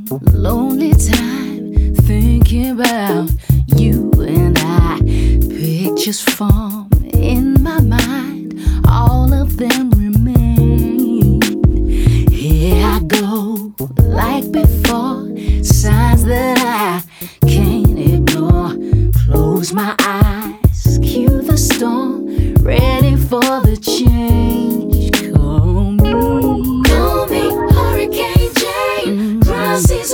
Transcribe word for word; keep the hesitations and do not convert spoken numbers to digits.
Lonely time thinking about you and I. Pictures form in my mind, all of them remain. Here I go, like before, signs that